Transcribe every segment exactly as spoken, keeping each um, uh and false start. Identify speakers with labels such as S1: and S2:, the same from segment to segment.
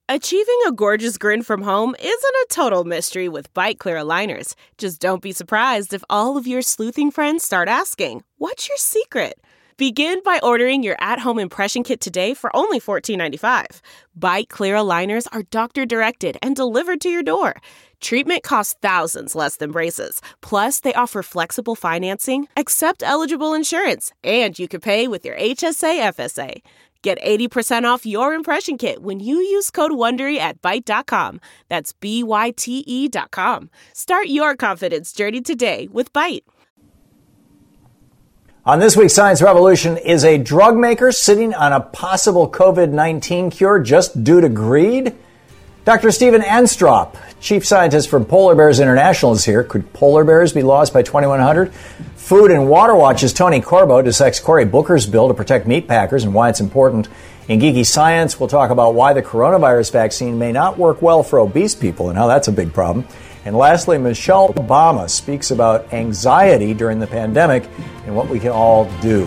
S1: Achieving a gorgeous grin from home isn't a total mystery with Byte Clear aligners. Just don't be surprised if all of your sleuthing friends start asking, "What's your secret?" Begin by ordering your at-home impression kit today for only fourteen ninety-five. Byte Clear aligners are doctor-directed and delivered to your door. Treatment costs thousands less than braces. Plus, they offer flexible financing, accept eligible insurance, and you can pay with your H S A F S A. Get eighty percent off your impression kit when you use code WONDERY at Byte dot com. That's B Y T E dot com. Start your confidence journey today with Byte.
S2: On this week's Science Revolution, is a drug maker sitting on a possible covid nineteen cure just due to greed? Doctor Stephen Anstrop, chief scientist from Polar Bears International, is here. Could polar bears be lost by twenty-one hundred? Food and Water Watch's Tony Corbo dissects Cory Booker's bill to protect meat packers and why it's important. In Geeky Science, we'll talk about why the coronavirus vaccine may not work well for obese people and how that's a big problem. And lastly, Michelle Obama speaks about anxiety during the pandemic and what we can all do.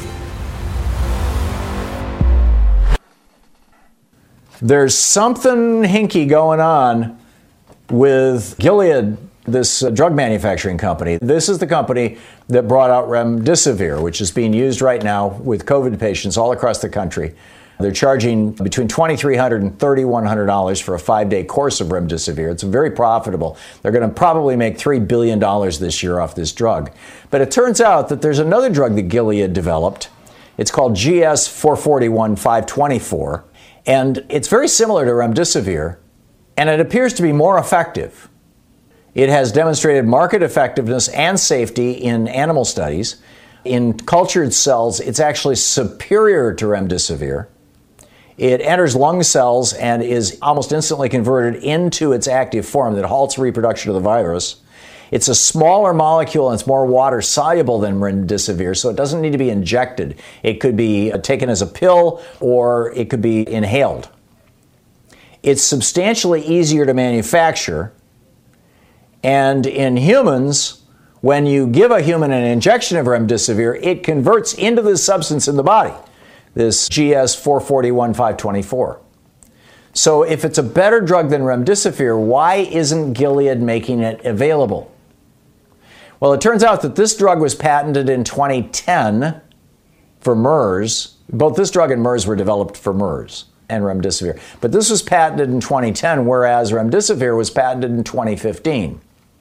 S2: There's something hinky going on with Gilead, this uh, drug manufacturing company. This is the company that brought out remdesivir, which is being used right now with COVID patients all across the country. They're charging between twenty-three hundred dollars and thirty-one hundred dollars for a five-day course of remdesivir. It's very profitable. They're going to probably make three billion dollars this year off this drug. But it turns out that there's another drug that Gilead developed. It's called G S four forty-one five twenty-four. And it's very similar to remdesivir, and it appears to be more effective. It has demonstrated market effectiveness and safety in animal studies. In cultured cells, it's actually superior to remdesivir. It enters lung cells and is almost instantly converted into its active form that halts reproduction of the virus. It's a smaller molecule and it's more water soluble than remdesivir, so it doesn't need to be injected. It could be taken as a pill or it could be inhaled. It's substantially easier to manufacture. And in humans, when you give a human an injection of remdesivir, it converts into this substance in the body, this G S four forty-one five twenty-four. So if it's a better drug than remdesivir, why isn't Gilead making it available? Well, it turns out that this drug was patented in twenty ten for MERS. Both this drug and MERS were developed for MERS and remdesivir. But this was patented in twenty ten, whereas remdesivir was patented in twenty fifteen.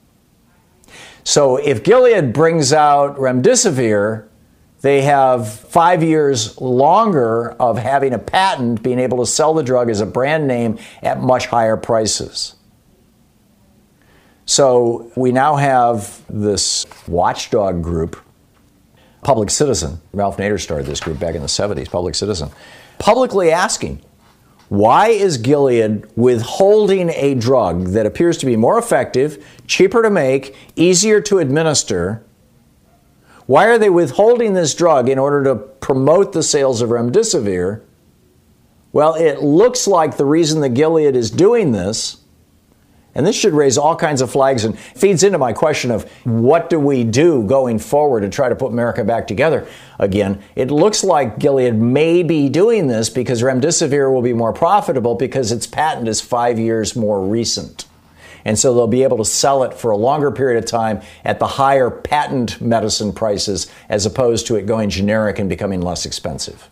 S2: So if Gilead brings out remdesivir, they have five years longer of having a patent, being able to sell the drug as a brand name at much higher prices. So we now have this watchdog group, Public Citizen. Ralph Nader started this group back in the seventies, Public Citizen, publicly asking, why is Gilead withholding a drug that appears to be more effective, cheaper to make, easier to administer? Why are they withholding this drug in order to promote the sales of remdesivir? Well, it looks like the reason that Gilead is doing this, and this should raise all kinds of flags and feeds into my question of what do we do going forward to try to put America back together again. It looks like Gilead may be doing this because remdesivir will be more profitable because its patent is five years more recent. And so they'll be able to sell it for a longer period of time at the higher patent medicine prices as opposed to it going generic and becoming less expensive.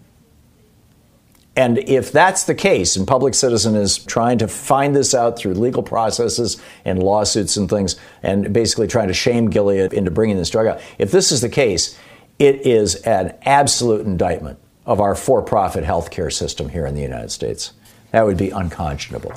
S2: And if that's the case, and Public Citizen is trying to find this out through legal processes and lawsuits and things, and basically trying to shame Gilead into bringing this drug out, if this is the case, it is an absolute indictment of our for-profit healthcare system here in the United States. That would be unconscionable.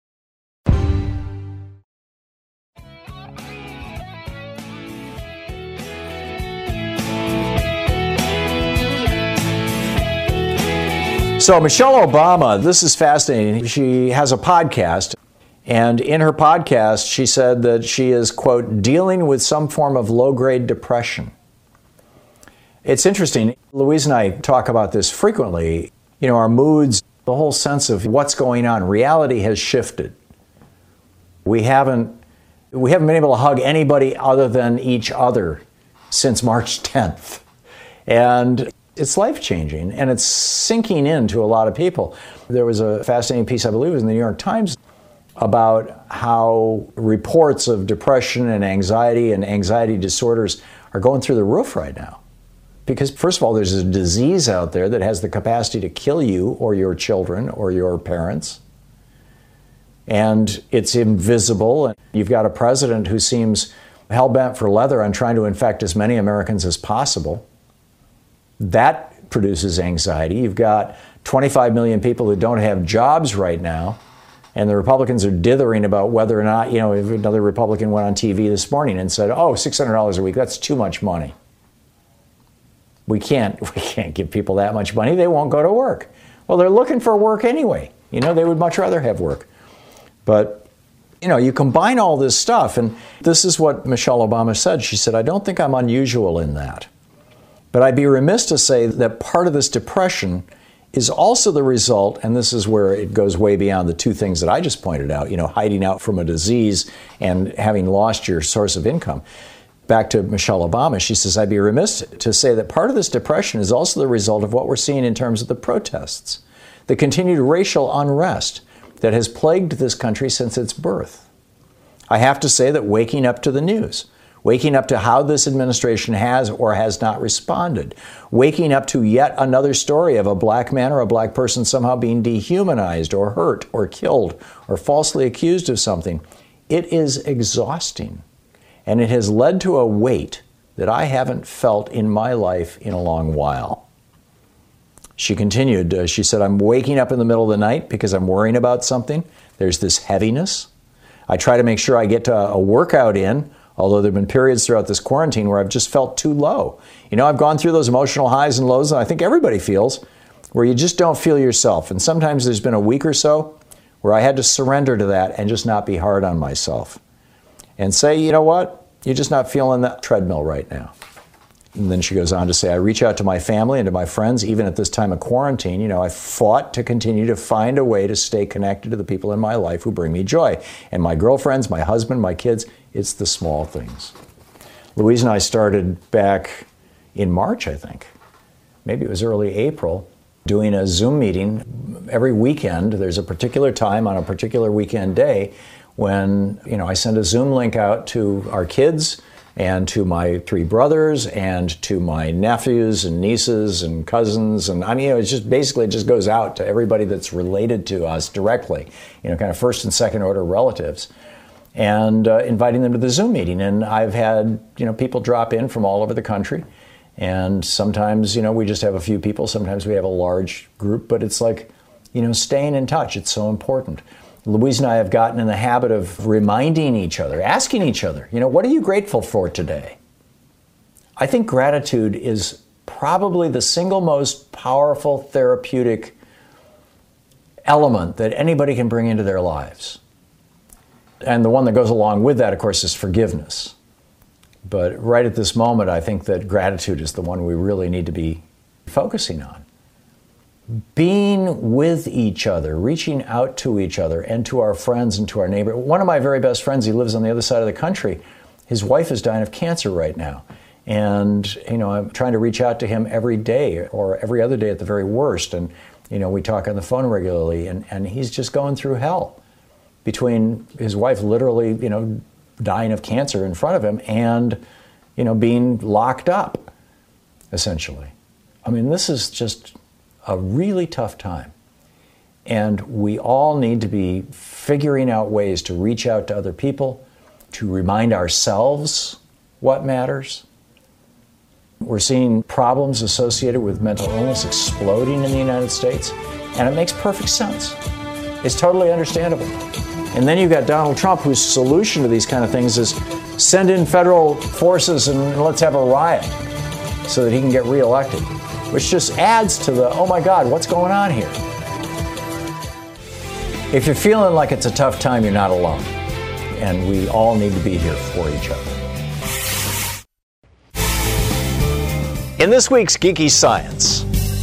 S2: So Michelle Obama, this is fascinating. She has a podcast, and in her podcast, she said that she is, quote, dealing with some form of low-grade depression. It's interesting. Louise and I talk about this frequently. You know, our moods, the whole sense of what's going on. Reality has shifted. We haven't, we haven't been able to hug anybody other than each other since March tenth. And It's life-changing, and it's sinking into a lot of people. There was a fascinating piece, I believe it was in the New York Times, about how reports of depression and anxiety and anxiety disorders are going through the roof right now. Because, first of all, there's a disease out there that has the capacity to kill you or your children or your parents. And it's invisible. And you've got a president who seems hell-bent for leather on trying to infect as many Americans as possible. That produces anxiety. You've got twenty-five million people who don't have jobs right now. And the Republicans are dithering about whether or not, you know, if another Republican went on T V this morning and said, oh, six hundred dollars a week, that's too much money. We can't, we can't give people that much money. They won't go to work. Well, they're looking for work anyway. You know, they would much rather have work. But, you know, you combine all this stuff, and this is what Michelle Obama said. She said, I don't think I'm unusual in that. But I'd be remiss to say that part of this depression is also the result, and this is where it goes way beyond the two things that I just pointed out, you know, hiding out from a disease and having lost your source of income. Back to Michelle Obama, she says, I'd be remiss to say that part of this depression is also the result of what we're seeing in terms of the protests, the continued racial unrest that has plagued this country since its birth. I have to say that waking up to the news, waking up to how this administration has or has not responded, waking up to yet another story of a black man or a black person somehow being dehumanized or hurt or killed or falsely accused of something, it is exhausting. And it has led to a weight that I haven't felt in my life in a long while. She continued, uh, she said, I'm waking up in the middle of the night because I'm worrying about something. There's this heaviness. I try to make sure I get to a workout in, although there have been periods throughout this quarantine where I've just felt too low. You know, I've gone through those emotional highs and lows, and I think everybody feels, where you just don't feel yourself. And sometimes there's been a week or so where I had to surrender to that and just not be hard on myself. And say, you know what, you're just not feeling that treadmill right now. And then she goes on to say, I reach out to my family and to my friends, even at this time of quarantine. You know, I fought to continue to find a way to stay connected to the people in my life who bring me joy. And my girlfriends, my husband, my kids, it's the small things. Louise and I started back in March, I think. Maybe it was early April, doing a Zoom meeting every weekend. There's a particular time on a particular weekend day when, you know, I send a Zoom link out to our kids and to my three brothers and to my nephews and nieces and cousins. And I mean, you know, it's just basically it just goes out to everybody that's related to us directly, you know, kind of first and second order relatives, and uh, inviting them to the Zoom meeting. And I've had, you know, people drop in from all over the country. And sometimes, you know, we just have a few people. Sometimes we have a large group, but it's like, you know, staying in touch. It's so important. Louise and I have gotten in the habit of reminding each other, asking each other, you know, what are you grateful for today? I think gratitude is probably the single most powerful therapeutic element that anybody can bring into their lives. And the one that goes along with that, of course, is forgiveness. But right at this moment, I think that gratitude is the one we really need to be focusing on. Being with each other, reaching out to each other and to our friends and to our neighbor. One of my very best friends, he lives on the other side of the country. His wife is dying of cancer right now. And, you know, I'm trying to reach out to him every day or every other day at the very worst. And, you know, we talk on the phone regularly, and, and he's just going through hell between his wife literally, you know, dying of cancer in front of him and, you know, being locked up, essentially. I mean, this is just a really tough time. And we all need to be figuring out ways to reach out to other people, to remind ourselves what matters. We're seeing problems associated with mental illness exploding in the United States, and it makes perfect sense. It's totally understandable. And then you've got Donald Trump, whose solution to these kind of things is send in federal forces and let's have a riot so that he can get reelected, which just adds to the, oh my God, what's going on here? If you're feeling like it's a tough time, you're not alone. And we all need to be here for each other. In this week's Geeky Science.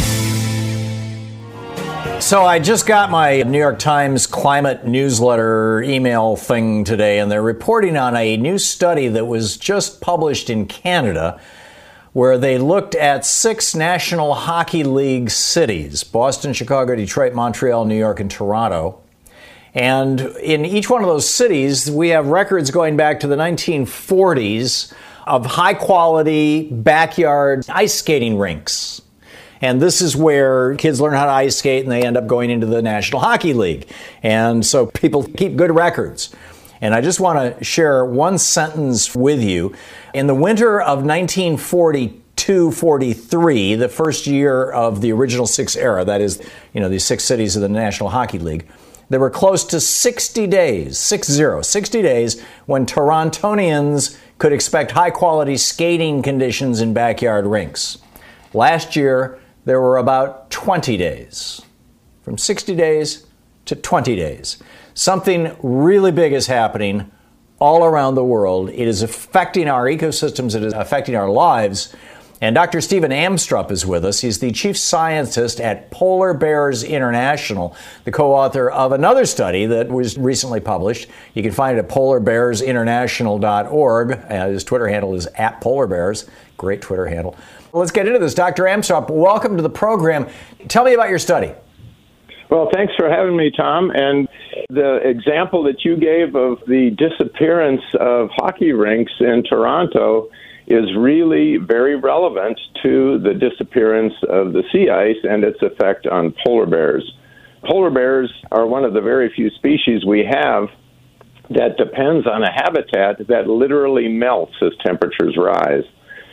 S2: So I just got my New York Times climate newsletter email thing today, and they're reporting on a new study that was just published in Canada, where they looked at six National Hockey League cities: Boston, Chicago, Detroit, Montreal, New York, and Toronto. And in each one of those cities, we have records going back to the nineteen forties of high-quality backyard ice skating rinks. And this is where kids learn how to ice skate and they end up going into the National Hockey League. And so people keep good records. And I just want to share one sentence with you. In the winter of nineteen forty-two forty-three, the first year of the original six era, that is, you know, these six cities of the National Hockey League, there were close to sixty days, six zero, sixty days when Torontonians could expect high-quality skating conditions in backyard rinks. Last year, there were about twenty days, from sixty days to twenty days. Something really big is happening all around the world. It is affecting our ecosystems. It is affecting our lives. And Doctor Stephen Amstrup is with us. He's the chief scientist at Polar Bears International, the co-author of another study that was recently published. You can find it at polar bears international dot org. Uh, his Twitter handle is at Polar Bears. Great Twitter handle. Let's get into this. Doctor Amstrup, welcome to the program. Tell me about your study.
S3: Well, thanks for having me, Tom. And the example that you gave of the disappearance of hockey rinks in Toronto is really very relevant to the disappearance of the sea ice and its effect on polar bears. Polar bears are one of the very few species we have that depends on a habitat that literally melts as temperatures rise.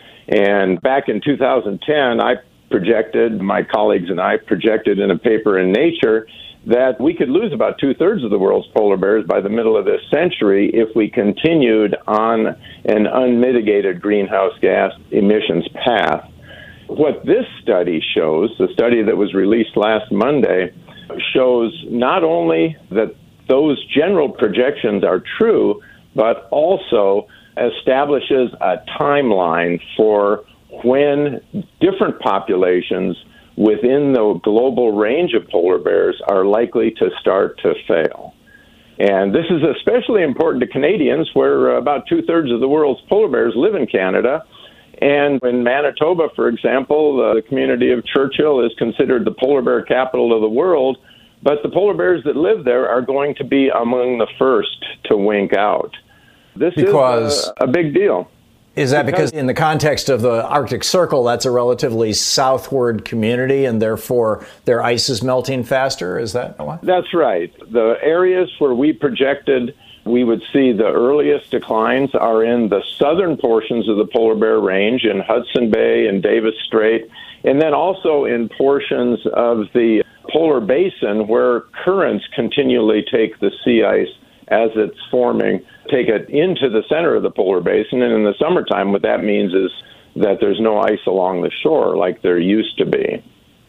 S3: And back in two thousand ten, I projected, my colleagues and I projected in a paper in Nature that we could lose about two-thirds of the world's polar bears by the middle of this century if we continued on an unmitigated greenhouse gas emissions path. What this study shows, the study that was released last Monday, shows not only that those general projections are true, but also establishes a timeline for when different populations within the global range of polar bears are likely to start to fail. And this is especially important to Canadians, where about two-thirds of the world's polar bears live in Canada. And in Manitoba, for example, the community of Churchill is considered the polar bear capital of the world, but the polar bears that live there are going to be among the first to wink out. This because is a, a big deal.
S2: Is that because, because in the context of the Arctic Circle, that's a relatively southward community, and therefore their ice is melting faster? Is that why?
S3: That's right. The areas where we projected we would see the earliest declines are in the southern portions of the polar bear range, in Hudson Bay and Davis Strait, and then also in portions of the polar basin where currents continually take the sea ice as it's forming, take it into the center of the polar basin. And in the summertime, what that means is that there's no ice along the shore like there used to be.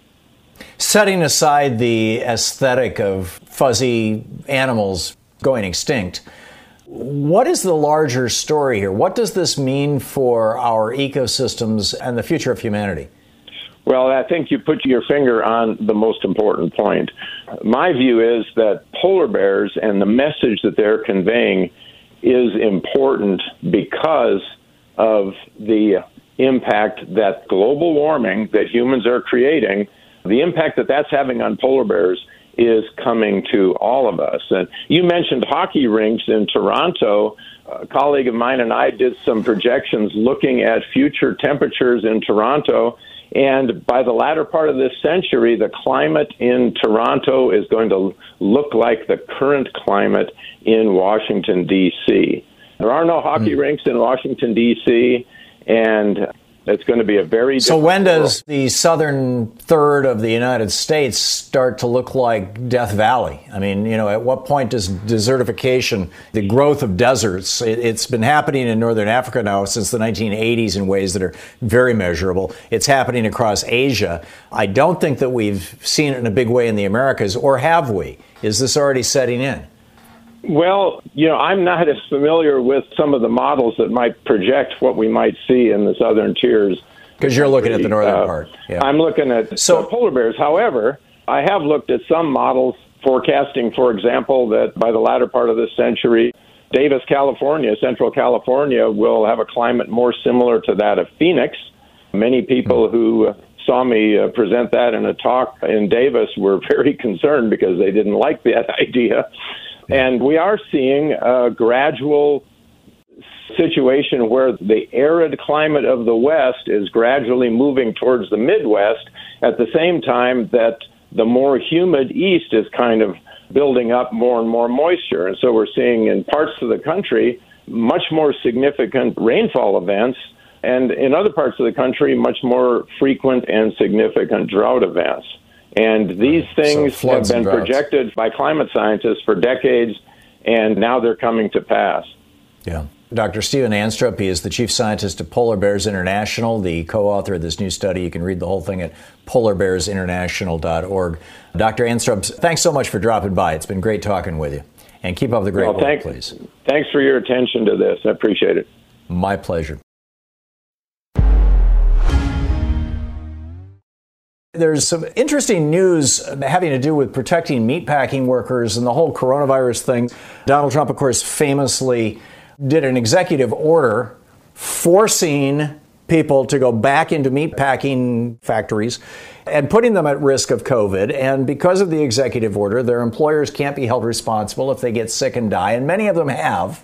S2: Setting aside the aesthetic of fuzzy animals going extinct, what is the larger story here? What does this mean for our ecosystems and the future of humanity?
S3: Well, I think you put your finger on the most important point. My view is that polar bears and the message that they're conveying is important because of the impact that global warming that humans are creating, the impact that that's having on polar bears is coming to all of us. And you mentioned hockey rinks in Toronto. A colleague of mine and I did some projections looking at future temperatures in Toronto. And by the latter part of this century, the climate in Toronto is going to look like the current climate in Washington, D C. There are no hockey mm. rinks in Washington, D C, and it's going to be a very
S2: So when does
S3: world.
S2: the southern third of the United States start to look like Death Valley? I mean, you know, at what point does desertification, the growth of deserts, it, it's been happening in northern Africa now since the nineteen eighties in ways that are very measurable. It's happening across Asia. I don't think that we've seen it in a big way in the Americas, or have we? Is this already setting in?
S3: Well, you know, I'm not as familiar with some of the models that might project what we might see in the southern tiers.
S2: Because you're looking at the northern
S3: uh,
S2: part. Yeah.
S3: I'm looking at
S2: so,
S3: uh, polar bears. However, I have looked at some models forecasting, for example, that by the latter part of this century, Davis, California, Central California, will have a climate more similar to that of Phoenix. Many people who saw me uh, present that in a talk in Davis were very concerned because they didn't like that idea. And we are seeing a gradual situation where the arid climate of the West is gradually moving towards the Midwest at the same time that the more humid East is kind of building up more and more moisture. And so we're seeing in parts of the country much more significant rainfall events, and in other parts of the country, much more frequent and significant drought events. And these things
S2: so
S3: have been projected by climate scientists for decades, and now they're coming to pass.
S2: Yeah. Doctor Stephen Anstrup, he is the chief scientist of Polar Bears International, the co-author of this new study. You can read the whole thing at polar bears international dot org. Doctor Anstrup, thanks so much for dropping by. It's been great talking with you. And keep up the great
S3: well,
S2: work,
S3: thanks,
S2: please.
S3: Thanks for your attention to this. I appreciate it.
S2: My pleasure. There's some interesting news having to do with protecting meatpacking workers and the whole coronavirus thing. Donald Trump, of course, famously did an executive order forcing people to go back into meatpacking factories and putting them at risk of COVID. And because of the executive order, their employers can't be held responsible if they get sick and die. And many of them have.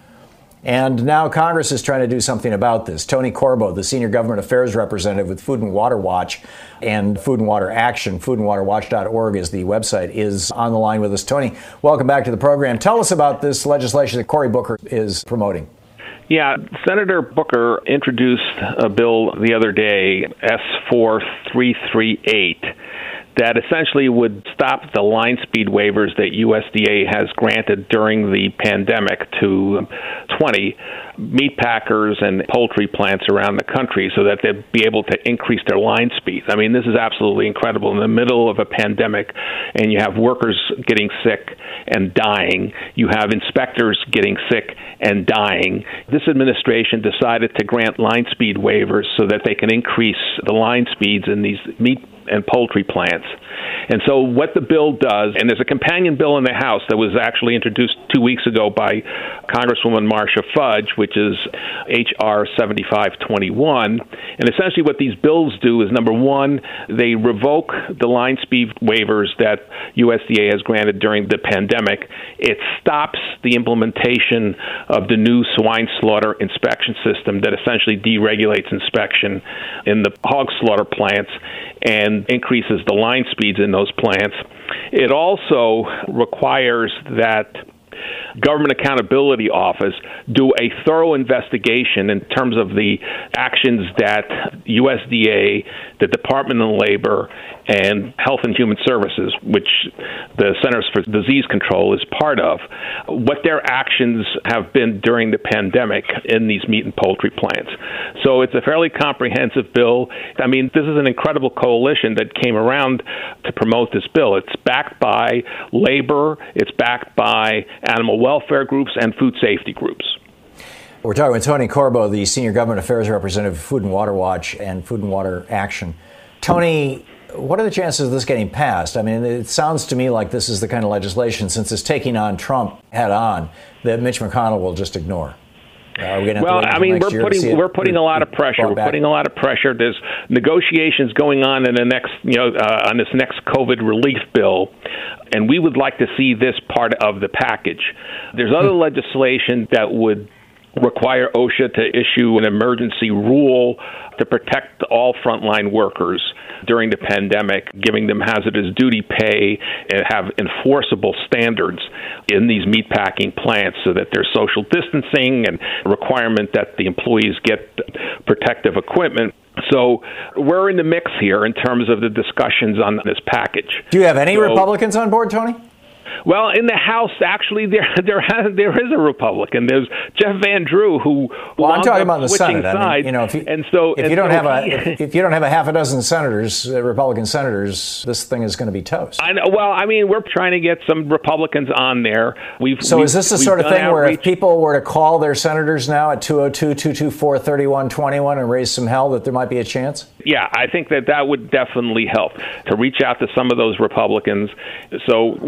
S2: And now Congress is trying to do something about this. Tony Corbo, the senior government affairs representative with Food and Water Watch and Food and Water Action, food and water watch dot org is the website, is on the line with us. Tony, welcome back to the program. Tell us about this legislation that Cory Booker is promoting.
S4: Yeah, Senator Booker introduced a bill the other day, S four three three eight, that essentially would stop the line speed waivers that U S D A has granted during the pandemic to twenty meat packers and poultry plants around the country so that they'd be able to increase their line speeds. I mean, this is absolutely incredible. In the middle of a pandemic, and you have workers getting sick and dying, you have inspectors getting sick and dying. This administration decided to grant line speed waivers so that they can increase the line speeds in these meat and poultry plants. And so what the bill does, and there's a companion bill in the House that was actually introduced two weeks ago by Congresswoman Marcia Fudge, which is H R seventy-five twenty-one. And essentially what these bills do is, number one, they revoke the line speed waivers that U S D A has granted during the pandemic. It stops the implementation of the new swine slaughter inspection system that essentially deregulates inspection in the hog slaughter plants and increases the line speeds in those plants. It also requires that Government Accountability Office do a thorough investigation in terms of the actions that U S D A, the Department of Labor, and Health and Human Services, which the Centers for Disease Control is part of, what their actions have been during the pandemic in these meat and poultry plants. So it's a fairly comprehensive bill. I mean, this is an incredible coalition that came around to promote this bill. It's backed by labor, it's backed by animal welfare groups and food safety groups.
S2: We're talking with Tony Corbo, the senior government affairs representative of Food and Water Watch and Food and Water Action. Tony, what are the chances of this getting passed? I mean, it sounds to me like this is the kind of legislation, since it's taking on Trump head on, that Mitch McConnell will just ignore. Are we
S4: well, I mean, we're putting we're putting a lot of pressure. We're putting a lot of pressure. There's negotiations going on in the next, you know, uh, on this next COVID relief bill, and we would like to see this part of the package. There's other legislation that would require OSHA to issue an emergency rule to protect all frontline workers during the pandemic, giving them hazardous duty pay and have enforceable standards in these meatpacking plants so that there's social distancing and a requirement that the employees get protective equipment. So we're in the mix here in terms of the discussions on this package.
S2: Do you have any
S4: so,
S2: Republicans on board, Tony?
S4: Well, in the House, actually, there there has, there is a Republican. There's Jeff Van Drew, who
S2: well, I'm talking about the
S4: Senate.
S2: Senate. I mean, you know, if you,
S4: and so
S2: if
S4: and
S2: you don't
S4: so
S2: have a
S4: he,
S2: if, if you don't have a half a dozen senators, uh, Republican senators, this thing is going to be toast.
S4: I know, well, I mean, we're trying to get some Republicans on there. We've
S2: so
S4: we've,
S2: is this the sort of thing
S4: outreach.
S2: where if people were to call their senators now at two oh two, two two four, three one two one and raise some hell, that there might be a chance?
S4: Yeah, I think that that would definitely help to reach out to some of those Republicans. So we're building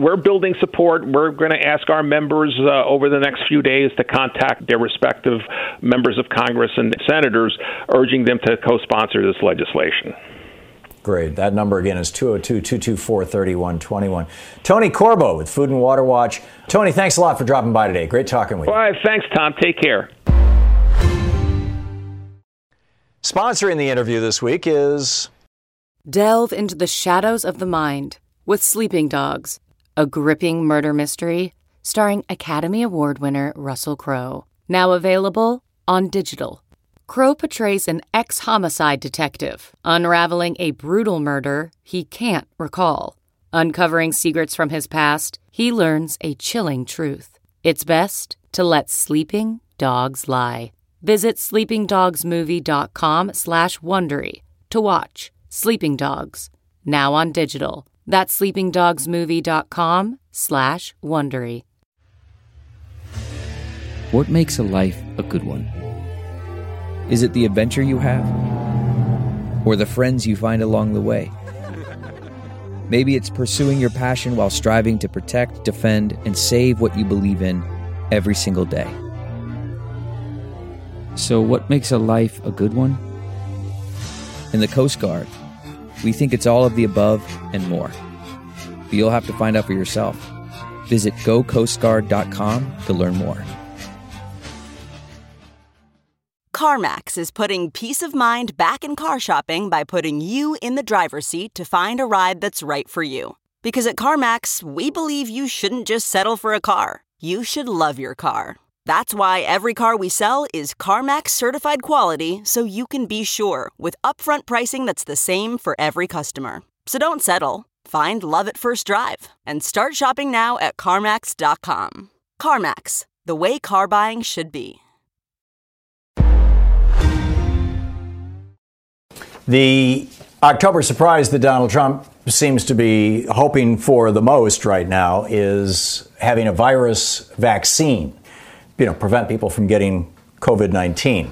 S4: building support. We're going to ask our members uh, over the next few days to contact their respective members of Congress and senators, urging them to co-sponsor this legislation.
S2: Great. That number again is two oh two, two two four, three one two one. Tony Corbo with Food and Water Watch. Tony, thanks a lot for dropping by today. Great talking with you.
S4: All right. Thanks, Tom. Take care.
S2: Sponsoring the interview this week is...
S5: Delve into the shadows of the mind with Sleeping Dogs, a gripping murder mystery starring Academy Award winner Russell Crowe. Now available on digital. Crowe portrays an ex-homicide detective unraveling a brutal murder he can't recall. Uncovering secrets from his past, he learns a chilling truth. It's best to let sleeping dogs lie. Visit sleepingdogsmovie.com slash Wondery to watch Sleeping Dogs, now on digital. That's sleepingdogsmovie.com slash Wondery.
S6: What makes a life a good one? Is it the adventure you have? Or the friends you find along the way? Maybe it's pursuing your passion while striving to protect, defend, and save what you believe in every single day. So what makes a life a good one? In the Coast Guard, we think it's all of the above and more. But you'll have to find out for yourself. Visit go coast guard dot com to learn more.
S7: CarMax is putting peace of mind back in car shopping by putting you in the driver's seat to find a ride that's right for you. Because at CarMax, we believe you shouldn't just settle for a car. You should love your car. That's why every car we sell is CarMax certified quality, so you can be sure with upfront pricing that's the same for every customer. So don't settle. Find love at first drive and start shopping now at CarMax dot com. CarMax, the way car buying should be.
S2: The October surprise that Donald Trump seems to be hoping for the most right now is having a virus vaccine, you know, prevent people from getting COVID nineteen.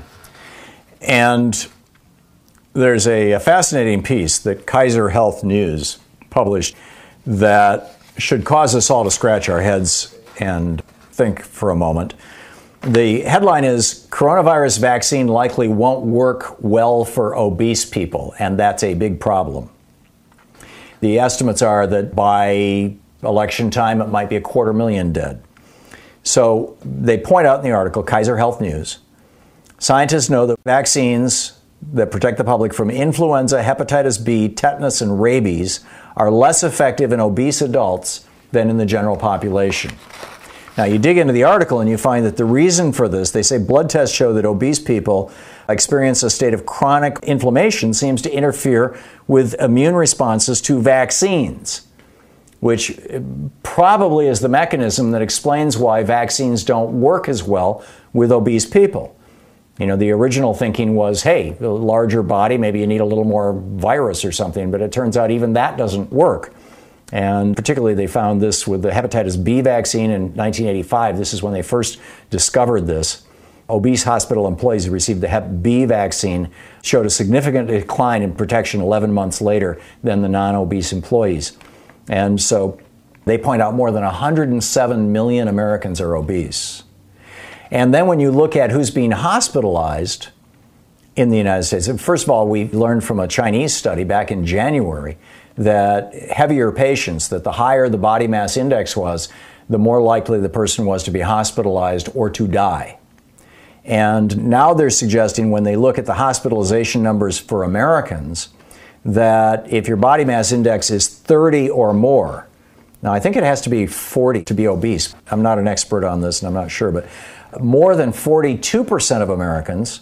S2: And there's a, a fascinating piece that Kaiser Health News published that should cause us all to scratch our heads and think for a moment. The headline is, coronavirus vaccine likely won't work well for obese people, and that's a big problem. The estimates are that by election time, it might be a quarter million dead. So they point out in the article, Kaiser Health News, scientists know that vaccines that protect the public from influenza, hepatitis B, tetanus, and rabies are less effective in obese adults than in the general population. Now, you dig into the article and you find that the reason for this, they say blood tests show that obese people experience a state of chronic inflammation seems to interfere with immune responses to vaccines, which probably is the mechanism that explains why vaccines don't work as well with obese people. You know, the original thinking was, hey, a larger body, maybe you need a little more virus or something, but it turns out even that doesn't work. And particularly they found this with the hepatitis B vaccine in nineteen eighty-five. This is when they first discovered this. Obese hospital employees who received the Hep B vaccine showed a significant decline in protection eleven months later than the non-obese employees. And so they point out more than one hundred seven million Americans are obese. And then when you look at who's being hospitalized in the United States, first of all, we learned from a Chinese study back in January that heavier patients, that the higher the body mass index was, the more likely the person was to be hospitalized or to die. And now they're suggesting when they look at the hospitalization numbers for Americans, that if your body mass index is thirty or more, now I think it has to be forty to be obese. I'm not an expert on this and I'm not sure, but more than forty-two percent of Americans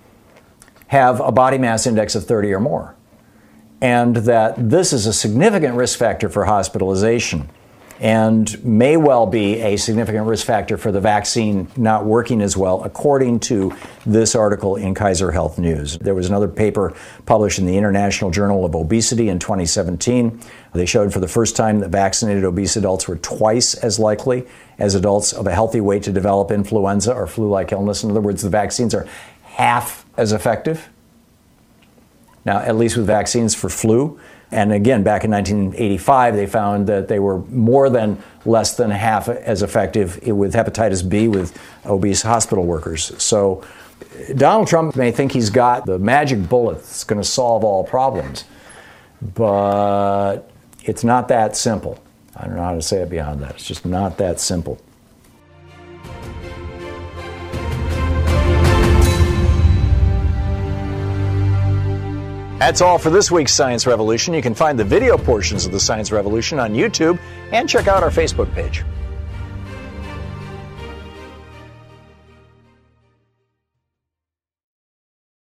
S2: have a body mass index of thirty or more. And that this is a significant risk factor for hospitalization and may well be a significant risk factor for the vaccine not working as well, according to this article in Kaiser Health News. There was another paper published in the International Journal of Obesity in twenty seventeen. They showed for the first time that vaccinated obese adults were twice as likely as adults of a healthy weight to develop influenza or flu-like illness. In other words, the vaccines are half as effective. Now, at least with vaccines for flu, And again, back in nineteen eighty-five, they found that they were more than less than half as effective with hepatitis B with obese hospital workers. So Donald Trump may think he's got the magic bullet that's going to solve all problems, but it's not that simple. I don't know how to say it beyond that. It's just not that simple. That's all for this week's Science Revolution. You can find the video portions of the Science Revolution on YouTube and check out our Facebook page.